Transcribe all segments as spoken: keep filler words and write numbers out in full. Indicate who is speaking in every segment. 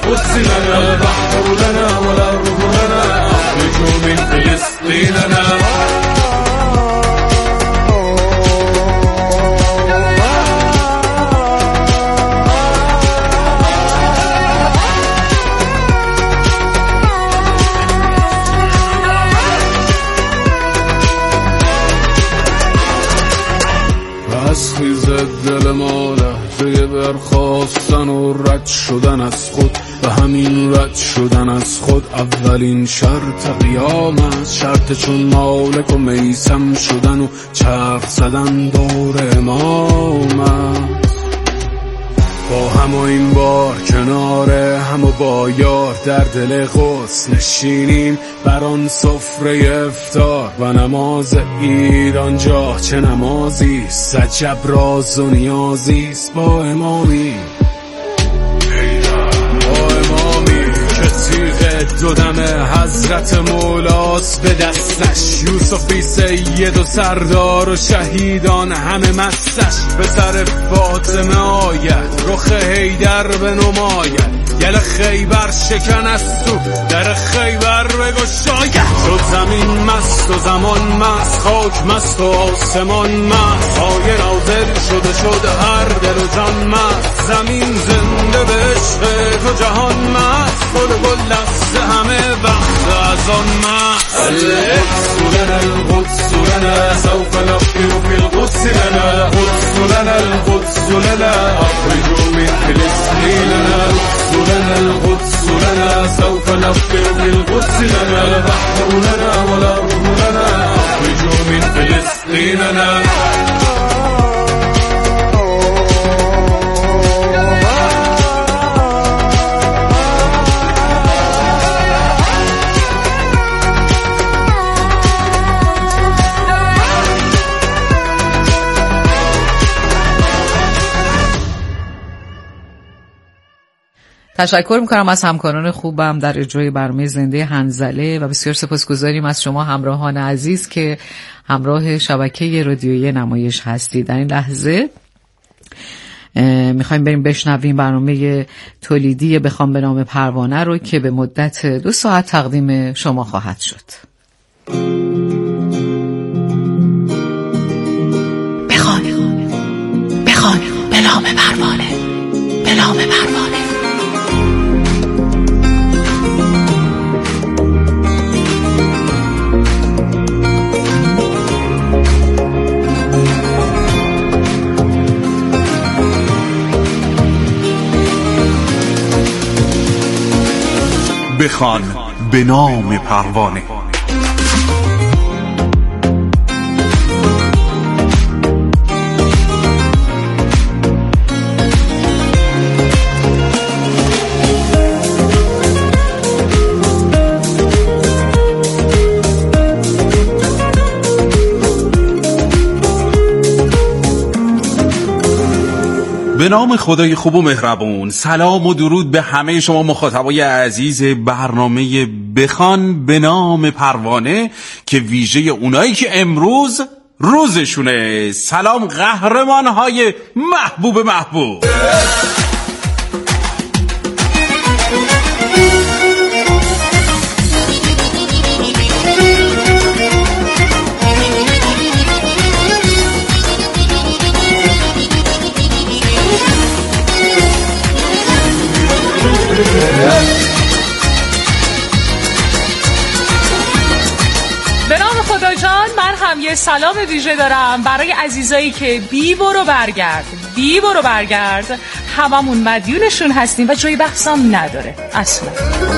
Speaker 1: القدس لنا البحر لنا والأرض لنا أخرجوا من فلسطين لنا. از خیزد دل ما لحظه برخواستن و رد شدن از خود و همین رد شدن از خود اولین شرط قیام است. شرط چون مالک و میسم شدن و چرخ زدن دور امام است. با هم و این بار کنار هم و با یار در دل قدس نشینیم بر آن سفره افطار و نماز ایران جا چه نمازیست عجب راز و نیازیست با امامی با امامی که تیغ دو دم حضرت مولاست به دستش یوسفی سید و سردار و شهیدان همه مستش به سر فاطمه آید رخ حیدر به نماید گل خیبر شکن از تو در خیبر بگشاید شد زمین مست و زمان مست خاک مست و آسمان مست آیه نازل شده شد هر دل و جان مست زمین زنده به عشق تو جهان مست گل گل دست همه وقت از آن مست القدس لنا القدس لنا سوف نغفر في القدس لنا القدس لنا القدس لنا أخرجوا من فلسطين لنا القدس لنا القدس لنا سوف نغفر في القدس لنا البحر لنا والأرض لنا أخرجوا من فلسطين لنا.
Speaker 2: تشکر میکنم از همکاران خوبم در اجرای برنامه زنده حنظله و بسیار سپاسگزاریم از شما همراهان عزیز که همراه شبکه رادیویی نمایش هستید. در این لحظه میخوایم بریم بشنویم برنامه تولیدی بخوام به نام پروانه رو که به مدت دو ساعت تقدیم شما خواهد شد.
Speaker 3: بخوام بخوام به نام پروانه به نام پروانه.
Speaker 4: بخوان به نام پروانه. به نام خدای خوب و مهربون. سلام و درود به همه شما مخاطبای عزیز برنامه بخوان به نام پروانه که ویژه اونایی که امروز روزشونه. سلام قهرمان‌های محبوب محبوب.
Speaker 5: به نام خدا جان، من هم یه سلام ویژه دارم برای عزیزایی که بی برو برگرد بی برو برگرد هممون مدیونشون هستیم و جای بحثم نداره اصلا.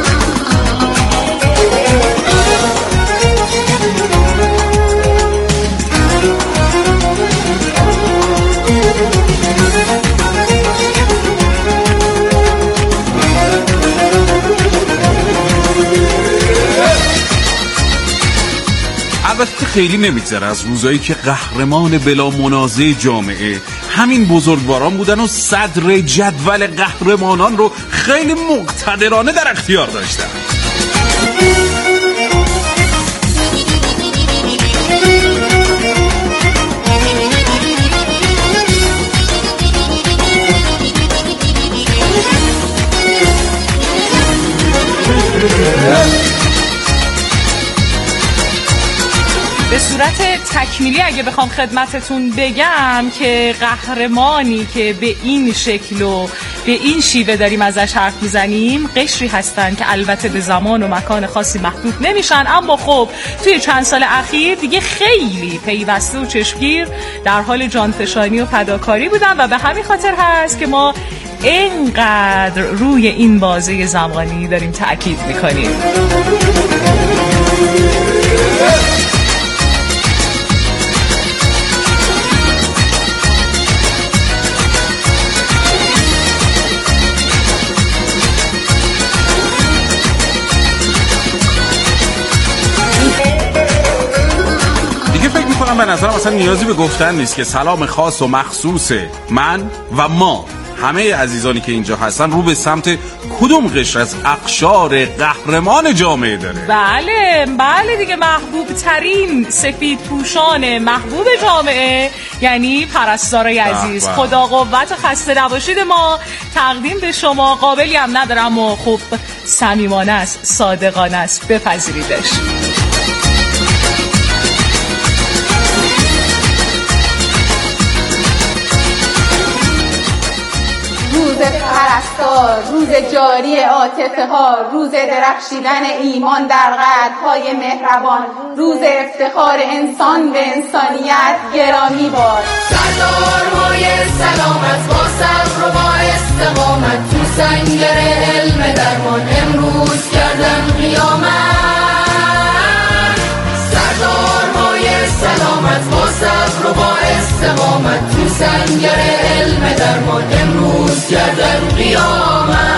Speaker 4: البته خیلی نمیگذره از روزایی که قهرمان بلا منازع جامعه همین بزرگواران بودن و صدر جدول قهرمانان رو خیلی مقتدرانه در اختیار داشتن.
Speaker 5: به صورت تکمیلی اگه بخوام خدمتتون بگم که قهرمانی که به این شکل و به این شیوه داریم ازش حرف میزنیم قشری هستن که البته به زمان و مکان خاصی محدود نمیشن، اما خب توی چند سال اخیر دیگه خیلی پیوسته و چشمگیر در حال جانفشانی و فداکاری بودن و به همین خاطر هست که ما اینقدر روی این بازه زمانی داریم تأکید میکنیم.
Speaker 4: به نظرم اصلا نیازی به گفتن نیست که سلام خاص و مخصوص من و ما همه عزیزانی که اینجا هستن رو به سمت کدوم قشر از اقشار قهرمان جامعه داره.
Speaker 5: بله بله دیگه، محبوب ترین سفید پوشان محبوب جامعه یعنی پرستارای عزیز. خدا قوت و خسته نباشید ما تقدیم به شما. قابلی هم ندارم و خب صمیمانه است، صادقانه است، بپذیریدش.
Speaker 6: روز پرستار، روز جاری عاطفه ها، روز درخشیدن ایمان در قلب‌های مهربان، روز افتخار انسان به انسانیت گرامی باد.
Speaker 7: سردارهای سلامت با صبر و با استقامت تو سنگر علم درمان امروز کردن قیامت. سردارهای سلامت با صبر و با استقامت تو سنگر علم درمان امروز کردن قیامت.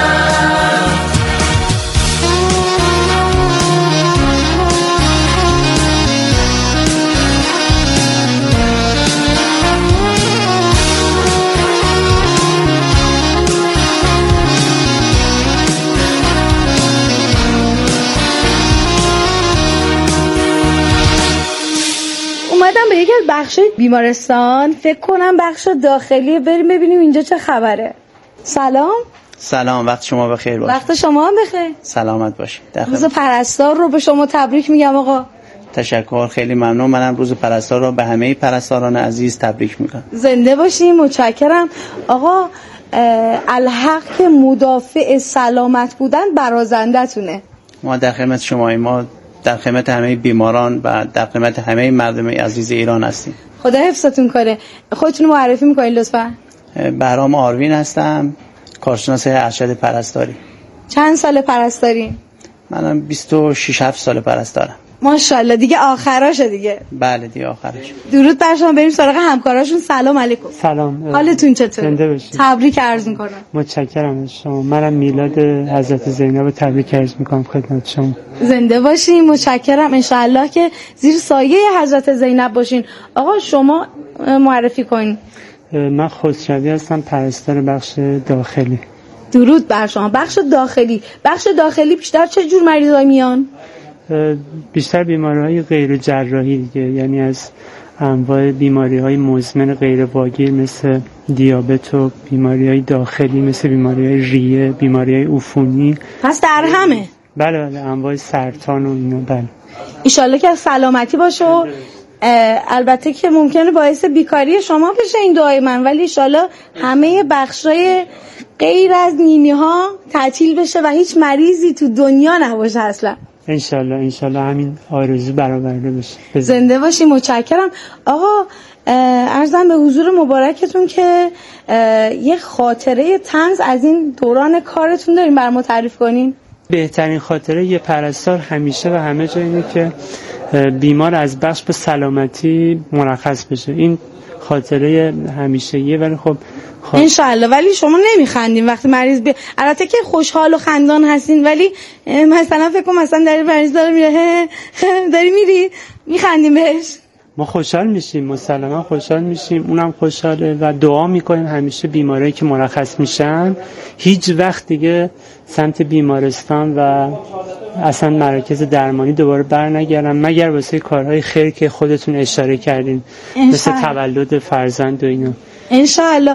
Speaker 8: اومدم به یکی از بخشای بیمارستان، فکر کنم بخش داخلی، بریم ببینیم اینجا چه خبره. سلام.
Speaker 9: سلام، وقت شما بخیر باشه.
Speaker 8: وقت شما هم بخیر.
Speaker 9: سلامت باشید.
Speaker 8: روز پرستار رو به شما تبریک میگم آقا.
Speaker 9: تشکر، خیلی ممنون. منم روز پرستار رو به همه پرستاران عزیز تبریک میگم.
Speaker 8: زنده باشین، متشکرم. آقا الحق که مدافع سلامت بودن برازنده تونه.
Speaker 9: ما در خدمت شما، ما در خدمت همه بیماران و در خدمت همه مردم عزیز ایران هستیم.
Speaker 8: خدا حفظتون کنه. خودتون معرفی میکنین لطفا؟
Speaker 9: بهرام آروین هستم، کارشناس ارشد پرستاری.
Speaker 8: چند سال پرستاری؟
Speaker 9: منم بیست و شش هفت سال پرستارم.
Speaker 8: ماشاءالله، دیگه آخراشه دیگه.
Speaker 9: بله دیگه آخرش.
Speaker 8: درود بر شما. بریم سراغ همکاراشون. سلام علیکم.
Speaker 10: سلام.
Speaker 8: حالتون چطوره؟
Speaker 10: زنده باشید.
Speaker 8: تبریک عرض میکنم.
Speaker 10: متشکرم از شما. منم میلاد حضرت زینب رو تبریک عرض میکنم خدمت شما.
Speaker 8: زنده باشین، متشکرم. ان شاء الله که زیر سایه حضرت زینب باشین. آقا شما معرفی کنین.
Speaker 10: من خسروی هستم، پرستار بخش داخلی.
Speaker 8: درود بر شما. بخش داخلی، بخش داخلی بیشتر چه جور مریضایی میان؟
Speaker 10: بیشتر بیماری‌های غیر جراحی دیگه، یعنی از انواع بیماری‌های مزمن غیر واگیر مثل دیابت و بیماری‌های داخلی مثل بیماری‌های ریه، بیماری‌های عفونی.
Speaker 8: پس در همه؟
Speaker 10: بله بله، انواع سرطان و اینا. بله. ان
Speaker 8: شاءالله که سلامتی باشه و البته که ممکنه باعث بیکاری شما بشه این دعای من، ولی ان شاءالله همه بخشای غیر از نیمی ها تعطیل بشه و هیچ مریضی تو دنیا نباشه اصلا.
Speaker 10: انشالله انشالله همین آرزو برآورده بشه.
Speaker 8: زنده باشی، متشکرم. آقا عرضم به حضور مبارکتون که یه خاطره طنز از این دوران کارتون داریم بر ما تعریف کنین.
Speaker 10: بهترین خاطره یه پرستار همیشه و همه جا اینه که بیمار از بخش به سلامتی مرخص بشه. این خاطره همیشگیه، ولی خب
Speaker 8: خب انشالله. ولی شما نمیخندین وقتی مریض بی... البته که خوشحال و خندان هستین، ولی مثلا فکر کنم مثلا داری مریض داره میره داری میری میخندیم بهش.
Speaker 10: ما خوشحال میشیم، مسلما خوشحال میشیم، اونم خوشحاله و دعا میکنیم همیشه بیمارایی که مرخص میشن هیچ وقت دیگه سمت بیمارستان و اصلا مراکز درمانی دوباره بر نگردن، مگر واسه کارهای خیر که خودتون اشاره کردین مثل تولد فرزند و اینا.
Speaker 8: انشاءالله.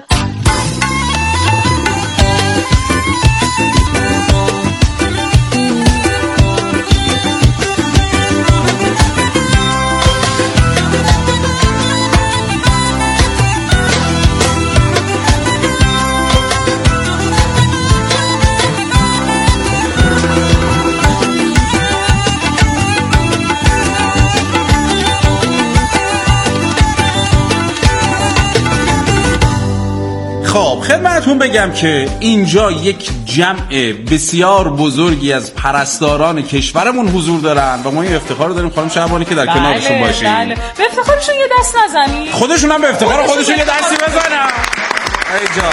Speaker 4: خدمتتون بگم که اینجا یک جمع بسیار بزرگی از پرستاران کشورمون حضور دارن و ما این افتخار داریم خانم شعبانی که در
Speaker 5: بله،
Speaker 4: کنارشون باشیم.
Speaker 5: بله. به افتخارشون یه دست نزنی؟
Speaker 4: خودشون هم به افتخار خودشون یه دستی بزنن. ایجا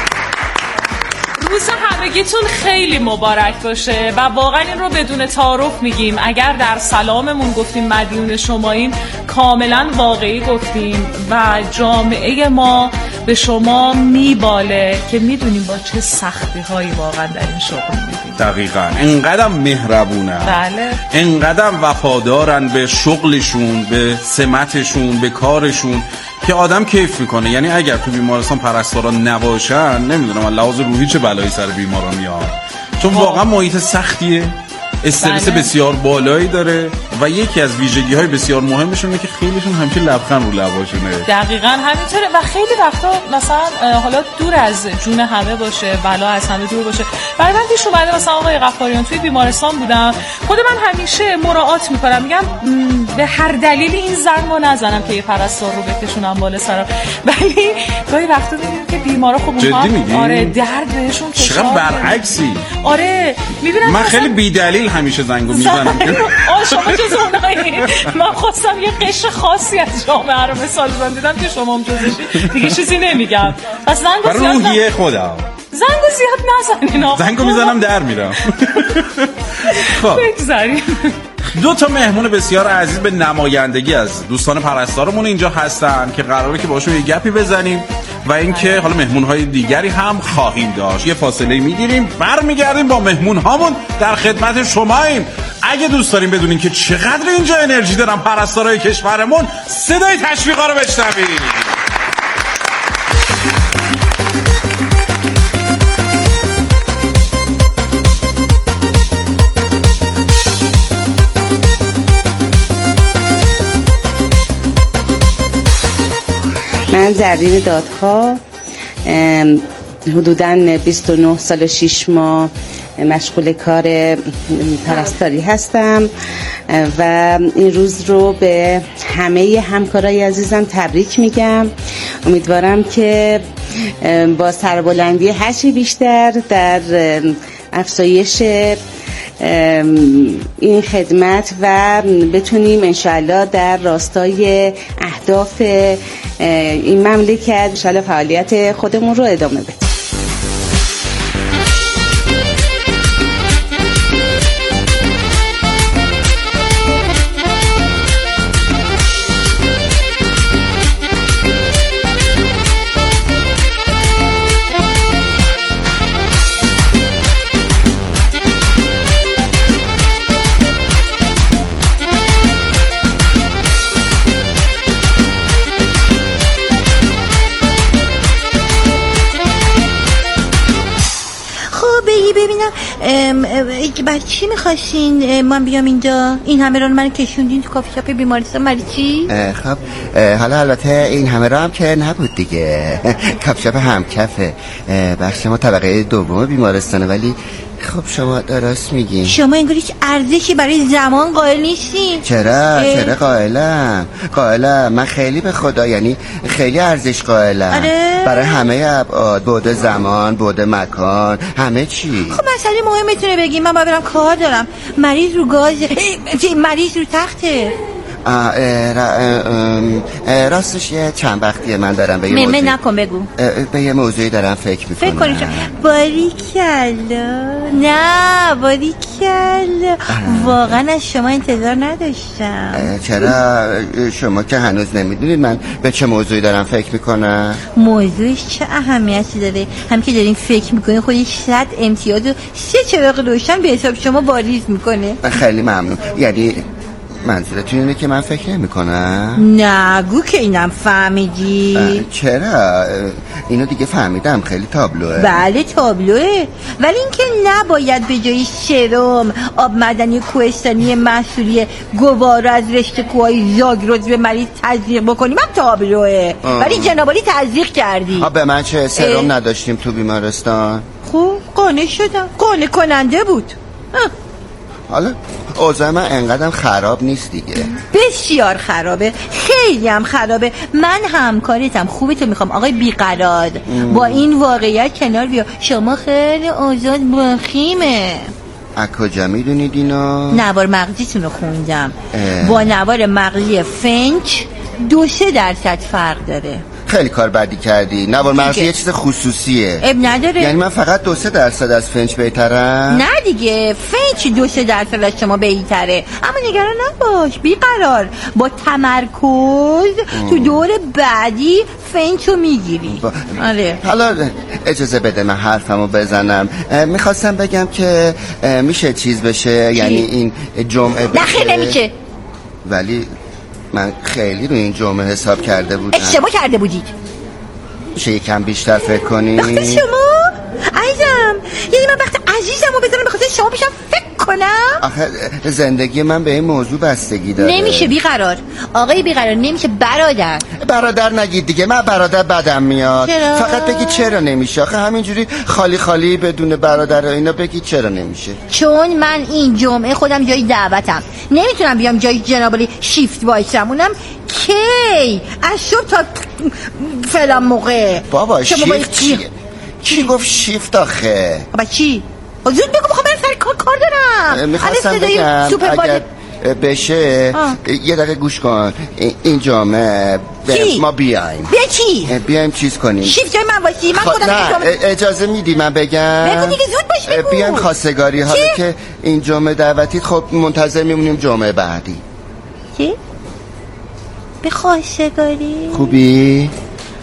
Speaker 5: روز همگیتون خیلی مبارک باشه و واقعا این رو بدون تعارف میگیم. اگر در سلاممون گفتیم مدیون شماییم، کاملا واقعی گفتیم و جامعه ما به شما میباله که میدونیم با چه سختی هایی واقعا در این شغل میدیم.
Speaker 4: دقیقاً اینقدر مهربونن،
Speaker 5: بله،
Speaker 4: اینقدر وفادارن به شغلشون، به سمتشون، به کارشون که آدم کیف میکنه. یعنی اگر تو بیمارستان پرستاران نباشن، نمیدونم من لحاظ روحی چه بلایی سر بیماران میاد، چون واقعا محیط سختیه، استرس
Speaker 5: بله.
Speaker 4: بسیار بالایی داره و یکی از ویژگی های بسیار مهمشونه که خیلیشون همیشه لبخند رو لباشونه.
Speaker 5: دقیقاً همینطوره و خیلی وقتا مثلا حالا دور از جون همه باشه، بلا از همه دور باشه. برای من پیش اومده مثلا آقای غفاریان توی بیمارستان بودم، خود من همیشه مراعات میکنم، میگم به هر دلیلی این زنگو نزنم که یه پرستار رو بکشونم بالا سرم، ولی گاهی وقتا میبینم که بیمارا خب اونها آره درد بهشون کشان.
Speaker 4: چقدر برعکسی.
Speaker 5: آره میبینم
Speaker 4: من خیلی بی‌دلیل همیشه زنگو میزنم.
Speaker 5: آ شما جز اونایی. من خواستم یه قشر خاصی از جامعه رو مثال بزنم، دیدم که شما هم جزشی، دیگه چیزی نمیگم. پس زنگو
Speaker 4: زیاد روحیه خودم
Speaker 5: زنگو زیاد نزنین.
Speaker 4: زنگو میزنم در میرم.
Speaker 5: خب بگذاریم.
Speaker 4: دو تا مهمون بسیار عزیز به نمایندگی از دوستان پرستارمون اینجا هستن که قراره که باشون یه گپی بزنیم و اینکه حالا مهمون‌های دیگری هم خواهیم داشت. یه فاصله میگیریم، برمیگردیم با مهمون‌هامون در خدمت شماییم. اگه دوست داریم بدونین که چقدر اینجا انرژی دارن پرستارای کشورمون، صدای تشویقا رو بشنوید.
Speaker 11: من زرین دادها حدوداً بیست و نه سال و شش ماه مشغول کار پرستاری هستم و این روز رو به همه همکارای عزیزم تبریک میگم. امیدوارم که با سربلندی هرچی بیشتر در افزایش این خدمت و بتونیم انشالله در راستای اهداف این مملکت انشالله فعالیت خودمون رو ادامه بدیم.
Speaker 12: برای چی میخواستین من بیام اینجا؟ این همه رو من کشوندین تو کافی شاپ بیمارستان برای چی؟
Speaker 13: خب حالا البته این همه رو هم که نبود دیگه. کافی شاپ همکفه، بخش ما طبقه دوم بیمارستانه، ولی خب شما درست میگین.
Speaker 12: شما انگار هیچ ارزشی برای زمان قائل نیستین.
Speaker 13: چرا؟ اه. چرا قائلم؟ قائلم من خیلی به خدا، یعنی خیلی ارزش قائلم.
Speaker 12: آره؟
Speaker 13: برای همه ابعاد، بعد زمان، بعد مکان، همه چی.
Speaker 12: خب مسئله مهمتونه بگیم، من باید برم کار دارم. مریض رو گاز، مریض رو تخته.
Speaker 13: آه را راستش یه چند وقتیه من دارم به یه
Speaker 12: موضوعی نکن بگو
Speaker 13: به یه موضوعی دارم فکر میکنم.
Speaker 12: فکر کنی شما باریکلا. نه باریکلا، واقعا از شما انتظار نداشتم.
Speaker 13: چرا؟ شما که هنوز نمیدونید من به چه موضوعی دارم فکر میکنم.
Speaker 12: موضوعش چه اهمیتی داره؟ هم که دارین فکر میکنین خودش صد امتیاز و سه چراغ روشن به حساب شما باریز میکنه.
Speaker 13: خیلی ممنون. یعنی منظورتون اینه که من فکر نمی کنم؟
Speaker 12: نگو که اینم فهمیدی.
Speaker 13: چرا؟ اینو دیگه فهمیدم، خیلی تابلوه.
Speaker 12: بله تابلوه، ولی اینکه نباید به جای سرم آب معدنی کوهستانی محصولی گوارا از رشته کوهای زاگرس به مریض تزریق بکنیم هم تابلوه. ولی جنابالی تزریق کردی.
Speaker 13: به من چه؟ سرم نداشتیم تو بیمارستان.
Speaker 12: خوب قانع شدم، قانع کننده بود.
Speaker 13: حالا اوضاع من انقدرم خراب نیست دیگه.
Speaker 12: بسیار خرابه، خیلی هم خرابه. من همکارتم، خوبه تو میخوام آقای بیقرار با این واقعیت کنار بیا. شما خیلی آزاد بخیمه.
Speaker 13: از کجا میدونید اینا؟
Speaker 12: نوار مغزیتون رو خوندم. با نوار مغزی فنچ دو سه درصد فرق داره.
Speaker 13: خیلی کار بدی کردی. نوار مغزی یه چیز خصوصیه.
Speaker 12: اب نداره.
Speaker 13: یعنی من فقط دو سه درصد از فنچ بهترم؟
Speaker 12: نه دیگه، فنچ دو سه درصد از شما بهتره. اما نگران نباش، بیقرار. با تمرکز ام. تو دور بعدی فنچ رو میگیری. با... آره.
Speaker 13: حالا اجازه بده من حرفمو بزنم. میخواستم بگم که میشه چیز بشه چی؟ یعنی این جمعه بشه.
Speaker 12: نه خیلی نمیشه.
Speaker 13: ولی من خیلی رو این جمعه حساب کرده بودم.
Speaker 12: اشتباه کرده بودید.
Speaker 13: میشه یکم بیشتر فکر کنی؟
Speaker 12: بخاطر شما؟ عزیزم یعنی من وقت عزیزم رو بذارم به خاطر شما بشم فکر کنم؟
Speaker 13: آخه زندگی من به این موضوع بستگی داره.
Speaker 12: نمیشه بیقرار آقای بیقرار، نمیشه برادر.
Speaker 13: برادر نگید دیگه، من برادر بدم میاد.
Speaker 12: چرا؟
Speaker 13: فقط بگید چرا نمیشه. آخه همینجوری خالی خالی بدون برادر اینا بگید چرا نمیشه.
Speaker 12: چون من این جمعه خودم جای دعوتم، نمیتونم بیام جای جنابالی شیفت باشم. اونم کی از صبح تا فلان موقع.
Speaker 13: بابا شیفت چیه؟ کی گفت شیفت آخه؟
Speaker 12: بابا چی؟ زود بگو بخوام برم سر کار کار دارم.
Speaker 13: میخواستم بگم اگر بشه آه. یه دقیقه گوش کن. این جامعه ما بیایم
Speaker 12: بیا چی؟
Speaker 13: بیایم چیز کنیم.
Speaker 12: شیفت جای من باشی؟ من خودم
Speaker 13: نه اجازه میدی من بگم؟
Speaker 12: بگو دیگه زود باش بگو.
Speaker 13: بیایم خواستگاری. حالا که این جمعه دعوتی خب منتظر میمونیم جمعه بعدی.
Speaker 12: چی؟ به خواستگاری؟
Speaker 13: خوبی؟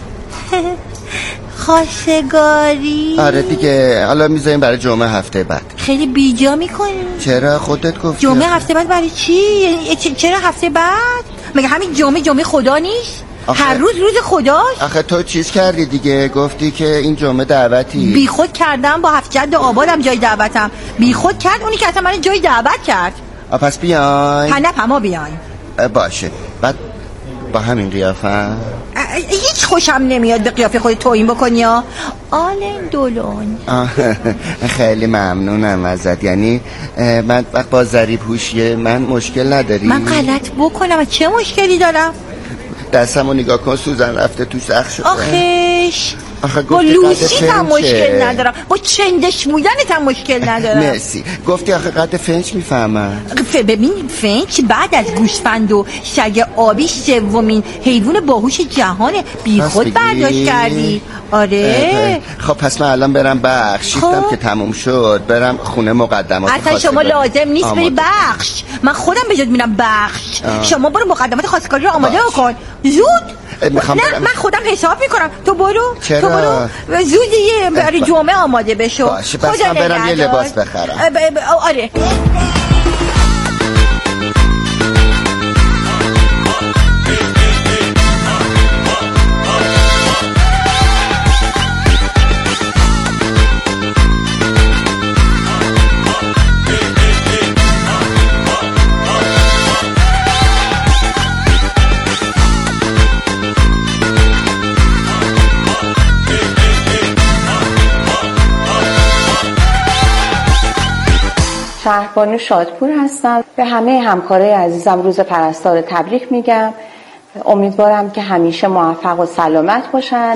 Speaker 12: خواستگاری؟
Speaker 13: آره دیگه. حالا میذاریم برای جمعه هفته بعد.
Speaker 12: خیلی بیجا میکنی.
Speaker 13: چرا خودت گفتی؟
Speaker 12: جمعه هفته بعد برای چی؟ چرا هفته بعد؟ مگه همین جمعه جمعه خدا نیست؟ آخه... هر روز روز خداست.
Speaker 13: آخه تو چیز کردی دیگه، گفتی که این جمعه دعوتی.
Speaker 12: بی خود کردم، با هفت جد آبادم جای دعوتم. بی خود کرد اونی که اصلا من جای دعوت کرد.
Speaker 13: آ پس بیاین.
Speaker 12: پنپ ما بیاین.
Speaker 13: باشه. بعد با همین قیافه
Speaker 12: هیچ خوشم نمیاد به قیافه خود تویین بکنی ها. آلن دولون.
Speaker 13: خیلی ممنونم ازت. یعنی من وقت با ظریف هوشیه من مشکل نداری؟
Speaker 12: من غلط بکنم چه مشکلی دارم؟
Speaker 13: دستمو نگاه کن سوزن رفته تو سخت شده.
Speaker 12: آخیش
Speaker 13: آخه
Speaker 12: با لوسی هم مشکل ندارم، با چندش بودنت هم مشکل ندارم.
Speaker 13: مرسی. گفتی آخه قد فنچ میفهمم.
Speaker 12: ببین فنچ بعد از گوسفند و سگ آبی سومین حیوان باهوش جهانه. بی خود برداشت کردی. آره.
Speaker 13: خب پس من الان برم بخش. شیفتم که تموم شد برم خونه مقدمات.
Speaker 12: اصلا شما لازم نیست بری بخش، من خودم به جد میرم بخش. آه. شما برو مقدمات خواستگاری رو آماده بکن زود. نه برم. من خودم حساب میکنم. تو برو.
Speaker 13: چرا؟
Speaker 12: تو برو زودیه برای جمعه آماده بشو.
Speaker 13: باشه بس من برم یه لباس بخرم.
Speaker 12: ب... ب... آره.
Speaker 14: شهربانو شادپور هستم. به همه همکارای عزیزم روز پرستار تبریک میگم. امیدوارم که همیشه موفق و سلامت باشن.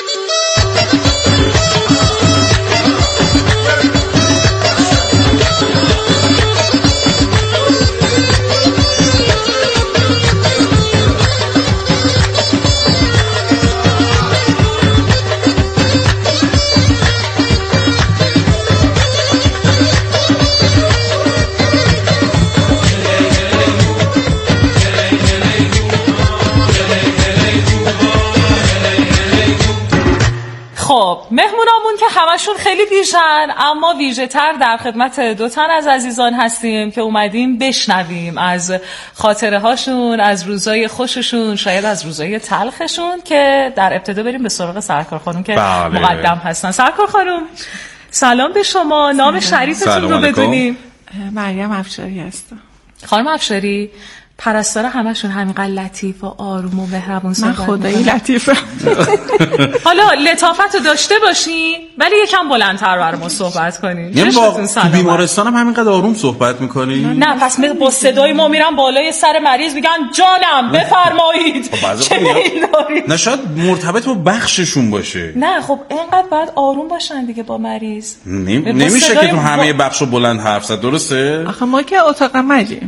Speaker 5: خب مهمونامون که همشون خیلی ویژن، اما ویژه تر در خدمت دو تن از عزیزان هستیم که اومدیم بشنویم از خاطره هاشون، از روزای خوششون، شاید از روزای تلخشون، که در ابتدا بریم به سراغ سرکار خانم که بله. مقدم هستن. سرکار خانم سلام به شما، نام شریفتون رو بدونیم.
Speaker 15: مریم افشاری هستم.
Speaker 5: خانم افشاری پرستارا همشون همینقدر لطیف و آروم و مهربون صحبت میکنن؟
Speaker 12: خدایی لطیفه.
Speaker 5: حالا لطافت رو داشته باشین ولی یکم بلندتر برامون صحبت کنین.
Speaker 4: یعنی با تو بیمارستان هم همینقدر آروم صحبت میکنی؟
Speaker 5: نه پس با صدای ما میرن بالای سر مریض میگن جانم بفرمایید.
Speaker 4: نه شاید مرتبط با بخششون باشه.
Speaker 5: نه خب اینقدر باید آروم باشن دیگه با مریض.
Speaker 4: نمیشه که تو همه بخشو بلند حرف زد، درسته؟
Speaker 12: آخه ما که اتاق عملیم.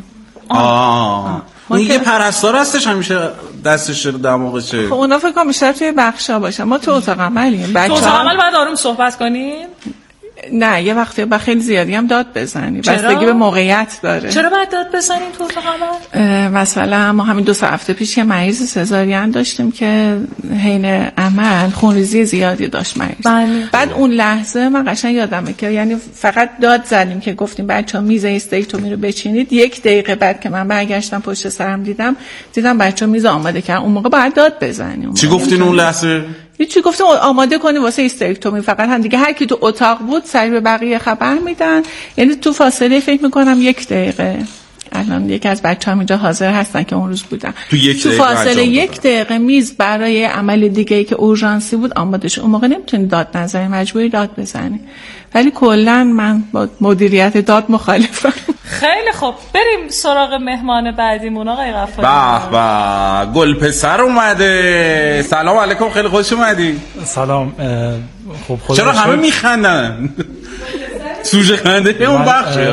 Speaker 4: آه اون یه پرستار هستش همیشه دستش رو دماغشه.
Speaker 12: خب اونا فکر کنم بیشتر توی بخشا باشن، ما تو اتاق عملیم.
Speaker 5: تو اتاق عمل باید آروم صحبت کنیم؟
Speaker 12: نه یه وقتی با خیلی زیادی هم داد بزنی، بستگی به موقعیت داره.
Speaker 5: چرا باید داد بزنیم تو اتاق عمل؟
Speaker 12: مثلا ما همین دو سه هفته پیش یه مریض سزارین داشتیم که حین عمل خونریزی زیادی داشت مریض.
Speaker 5: بله.
Speaker 12: بعد اون لحظه من قشنگ یادمه که یعنی فقط داد زدیم که گفتیم بچه‌ها میز استیکتومی رو بچینید. یک دقیقه بعد که من برگشتم پشت سرم دیدم دیدم بچه‌ها میز آماده کردن. اون موقع باید داد بزنیم.
Speaker 4: چی گفتین اون لحظه؟
Speaker 12: چی گفتم آماده کنی واسه استریکتومی. فقط هم دیگه هر کی تو اتاق بود سریع به بقیه خبر میدن. یعنی تو فاصله فکر میکنم یک دقیقه. الان یکی از بچه‌ها اینجا حاضر هستن که اون روز بودن.
Speaker 4: تو یک
Speaker 12: تو فاصله یک دقیقه میز برای عمل دیگه‌ای که اورژانسی بود آماده شد. اون موقع نمیتونی داد نزنی، مجبوری داد بزنی. ولی کلا من با مدیریت داد مخالفم.
Speaker 5: خیلی خوب بریم سراغ مهمان بعدیمون آقای غفاری.
Speaker 4: به به گل پسر اومده. سلام علیکم، خیلی خوش اومدی.
Speaker 15: سلام. خب خدا
Speaker 4: چرا همه میخندن؟ سوژه خنده اون بخشه.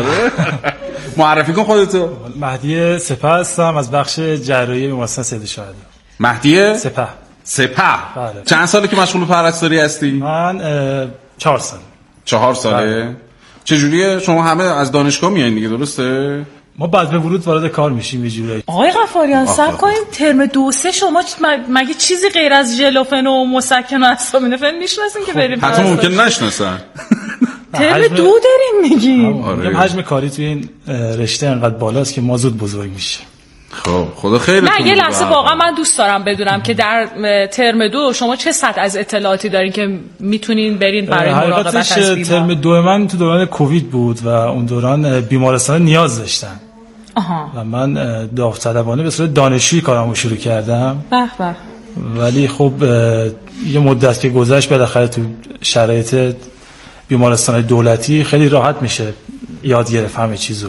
Speaker 4: معرفی کن خودتو.
Speaker 15: مهدی سپه هستم از بخش جراحی بیمارستان سید شهدا.
Speaker 4: مهدی
Speaker 15: سپه.
Speaker 4: سپه.
Speaker 15: بله.
Speaker 4: چند ساله که مشغول پرستاری هستی؟
Speaker 15: من چهار سال.
Speaker 4: چهار ساله؟ بله. چجوریه؟ شما همه از دانشگاه میایین دیگه، درسته؟
Speaker 15: ما بعد به ورود وارد کار میشیم یه جوری.
Speaker 5: آقای غفاریان صبر کنیم، ترم دو سه شما مگه چیزی غیر از ژلوفن و مسکن و آسامینوفن میشناسین که بریم؟
Speaker 4: حتی ممکن نشناسن.
Speaker 5: ترم دو داریم میگیم.
Speaker 15: آره. حجم کاری توی این رشته انقدر بالاست که ما زود بزرگ میشه.
Speaker 4: خب خدا خیرتون
Speaker 5: نه یه لحظه واقعا من دوست دارم بدونم که در ترم دو شما چه سطح از اطلاعاتی دارین که میتونین برین برای مراقبت از بیمار؟
Speaker 15: ترم دو من تو دوران کووید بود و اون دوران بیمارستان نیاز داشتن.
Speaker 5: آها.
Speaker 15: و من داوطلبانه به صورت دانشجویی کارمو شروع کردم.
Speaker 5: به به.
Speaker 15: ولی خب یه مدت که گذشت بالاخره تو شرایط بیمارستان دولتی خیلی راحت میشه یاد گرفت همه چیزو.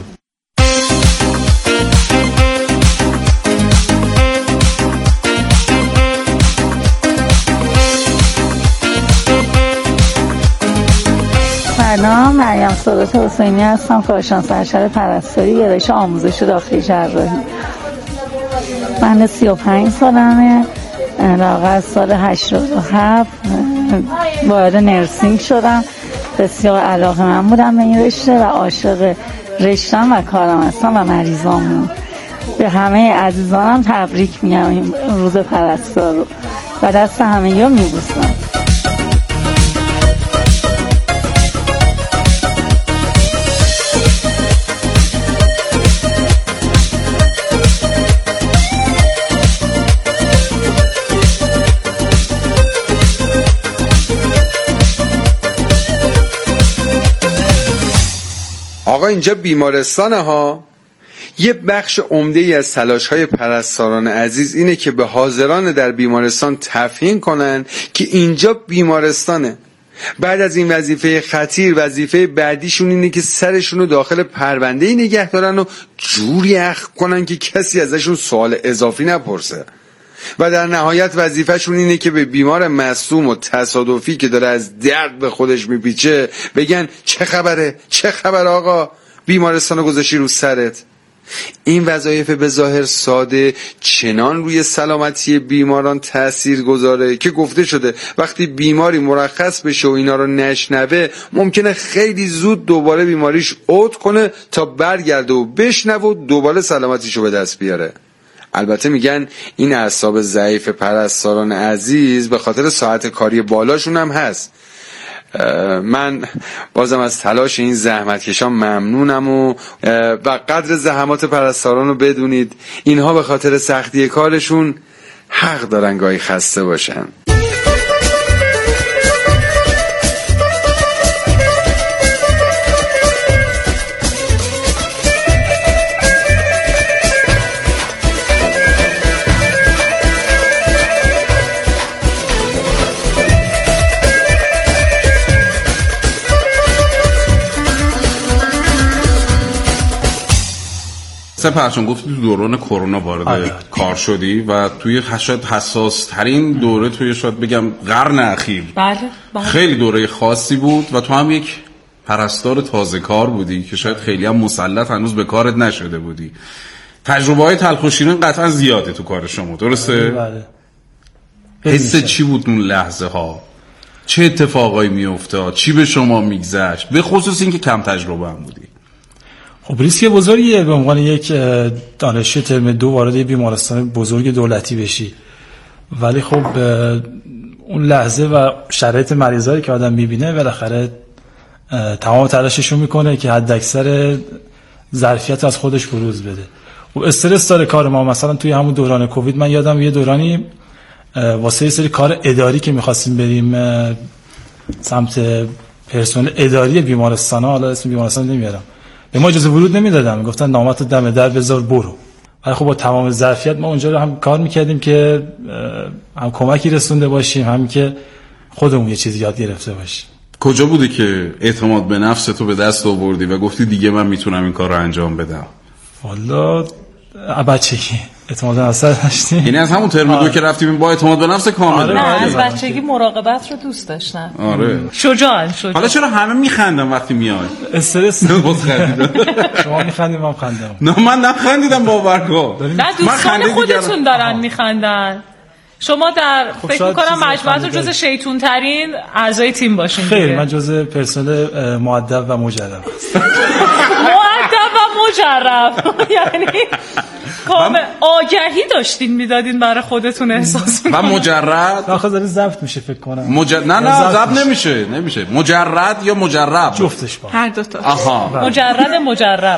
Speaker 8: سلام، مریم سادات حسینی هستم، کارشناس ارشد پرستاری گرایش آموزش داخلی جراحی. من سی و پنج سالمه، در واقع از سال هشتاد و هفت وارد نرسینگ شدم. بسیار علاقه‌مند بودم به این رشته و عاشق رشته‌ام و کارم هستم و مریضامون. به همه عزیزانم تبریک میگم این روز پرستار رو و دست همه یا میبوسم.
Speaker 16: آقا اینجا بیمارستانه ها. یه بخش عمده ای از تلاش های پرستاران عزیز اینه که به حاضران در بیمارستان تفهیم کنن که اینجا بیمارستانه. بعد از این وظیفه خطیر وظیفه بعدیشون اینه که سرشون رو داخل پرونده‌ای نگه دارن و جوری اخم کنن که کسی ازشون سوال اضافی نپرسه. و در نهایت وظیفهشون اینه که به بیمار مصدوم و تصادفی که داره از درد به خودش میپیچه بگن چه خبره چه خبر آقا، بیمارستان رو گذاشتی رو سرت. این وظایف به ظاهر ساده چنان روی سلامتی بیماران تأثیر گذاره که گفته شده وقتی بیماری مرخص بشه و اینا رو نشنوه ممکنه خیلی زود دوباره بیماریش عود کنه تا برگرده و بشنوه و دوباره سلامتیشو به دست بیاره. البته میگن این اعصاب ضعیف پرستاران عزیز به خاطر ساعت کاری بالاشون هم هست. من بازم از تلاش این زحمتکشان ممنونم و و قدر زحمات پرستاران رو بدونید اینها به خاطر سختی کارشون حق دارن گاهی خسته باشن.
Speaker 4: سپهرچون گفتی تو دوران کرونا وارد
Speaker 15: آره.
Speaker 4: کار شدی و توی شاید حساس ترین دوره توی شاید بگم قرن اخیر.
Speaker 5: بله بله.
Speaker 4: خیلی دوره خاصی بود و تو هم یک پرستار تازه کار بودی که شاید خیلی هم مسلط هنوز به کارت نشده بودی. تجربه های تلخ و شیرین قطعا زیاده تو کار شما، درسته؟
Speaker 15: بله.
Speaker 4: حس چی بود اون لحظه ها؟ چه اتفاقایی می افتاد؟ چی به شما میگذشت؟ به خصوص این که کم تجربه هم بودی.
Speaker 15: خب ریسک بزرگیه به عنوان یک دانشجو ترم دو وارد بیمارستان بزرگ دولتی بشی، ولی خب اون لحظه و شرایط مریضایی که آدم میبینه بالاخره تمام تلاششو میکنه که حد اکثر ظرفیت از خودش بروز بده. خب استرس داره کار ما. مثلا توی همون دوران کووید من یادم یه دورانی واسه یه سری کار اداری که میخواستیم بریم سمت پرسنل اداری بیمارستان ها، حالا اسم بیمارستان نمیارم، به ما اجازه ورود نمیدادن، میگفتن نامت دم در بذار برو. ولی خب با تمام ظرفیت ما اونجا رو هم کار میکردیم که هم کمکی رسونده باشیم، هم که خودمون یه چیزی یاد گرفته باشیم.
Speaker 4: کجا بوده که اعتماد به نفس تو به دست آوردی و گفتی دیگه من میتونم این کار رو انجام بدم؟
Speaker 15: والا بچگی اعتماد به نفس داشتی.
Speaker 4: یعنی از همون ترم دو که رفتیم با اعتماد به نفس کامل.
Speaker 5: آره از بچگی مراقبت رو دوست داشتن.
Speaker 4: آره
Speaker 5: شجاعن شجاع.
Speaker 4: حالا چرا همه میخندن وقتی میای؟
Speaker 15: استرس
Speaker 4: نبود خندیدن.
Speaker 15: شما میخندید من خندم.
Speaker 4: نه من نخندیدم باور کن.
Speaker 5: نه دوستان خودتون دارن میخندن. شما در خب فکر میکنم مجموعتون جز شیطون ترین اعضای تیم باشین.
Speaker 15: خیر من جز پرسنل مؤدب و مجرب هستم.
Speaker 5: مؤدب و مجرب یعنی کامل آگهی داشتین میدادین برای خودتون احساس
Speaker 4: و مجرد
Speaker 15: آخه داره ضبط میشه فکر کنم.
Speaker 4: مج... نه نه ضبط نمیشه نمیشه مجرد یا مجرب
Speaker 15: جفتش با
Speaker 5: هر دو تا.
Speaker 4: آها
Speaker 5: مجرد مجرب.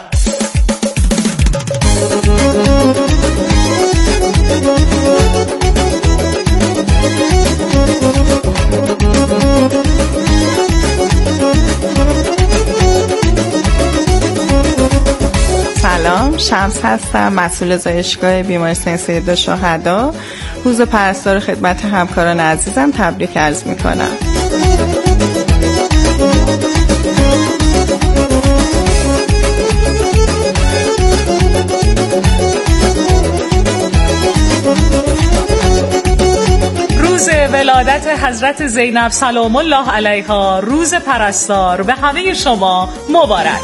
Speaker 17: سلام، شمس هستم، مسئول زایشگاه بیمارستان سید شهدا. روز پرستار خدمت همکاران عزیزم تبریک عرض میکنم.
Speaker 5: روز ولادت حضرت زینب سلام الله علیها، روز پرستار به همه شما مبارک.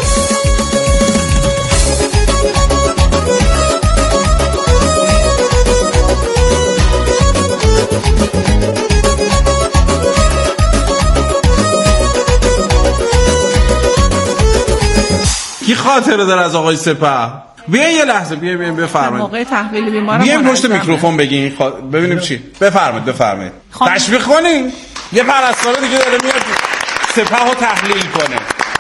Speaker 4: کی خاطره داره از آقای سپه؟ بیاین یه لحظه بیاین بیاین بفرمایید.
Speaker 17: موقع تحویل بیمار
Speaker 4: بیاین پشت میکروفون بگین خوا... ببینیم چی. بفرمایید بفرمایید. تشویق کنین. یه پرستار دیگه داره میاد سپه رو تحلیل کنه.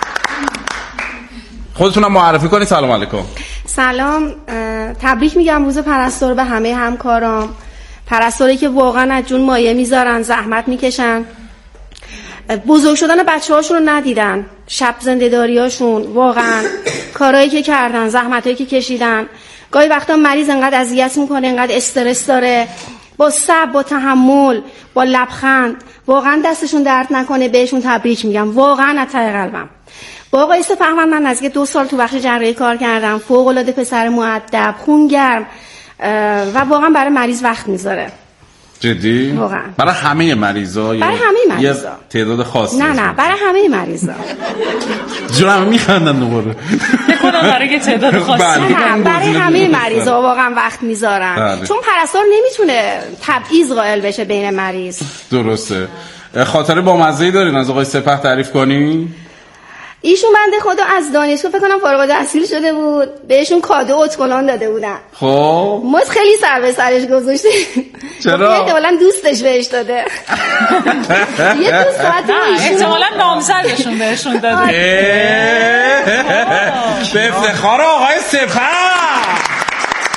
Speaker 4: خودتونم معرفی کنید. سلام علیکم.
Speaker 18: سلام، تبریک میگم روز پرستار به همه همکارام. پرستاری که واقعا از جون مایه میذارن، زحمت میکشن، بزرگ شدن بچه هاشون رو ندیدن، شب زنده‌داری هاشون، واقعا کارهایی که کردن، زحمتایی که کشیدن. گاهی وقتا مریض انقدر اذیت میکنه، انقدر استرس داره، با صبر، با تحمل، با لبخند، واقعا دستشون درد نکنه. بهشون تبریک میگم واقعا از ته قلبم. با آقای سپهمن من نزدیک دو سال تو بخش جراحی کار کردم. فوق العاده پسر مؤدب، خونگرم و واقعا برای مریض وقت میذاره.
Speaker 4: جدی؟
Speaker 18: واقعا.
Speaker 4: برای همه مریضا؟
Speaker 18: برای همه مریضا.
Speaker 4: یه تعداد خاصی؟
Speaker 18: نه نه برای همه مریضا.
Speaker 4: جون همه میخندن دوباره.
Speaker 5: بکنم برای یه تعداد خاصی.
Speaker 18: نه برای همه مریضا واقعا وقت میذارن. چون پرستار نمیتونه تبعیض قائل بشه بین مریض.
Speaker 4: درسته. خاطره با مزه‌ای دارین از آقای سپه تعریف کنی؟
Speaker 18: ایشون بنده خدا از دانشگاه فکر کنم فارغ التحصیل شده بود، بهشون کادو اتکلان داده بودن.
Speaker 4: خب
Speaker 18: ما خیلی سر به سرش گذاشتیم.
Speaker 4: چرا؟
Speaker 18: احتمالاً دوستش بهش داده. یه دو ساعت
Speaker 5: نه احتمالاً نامزدشون بهشون داده.
Speaker 4: به افتخار آقای سپه.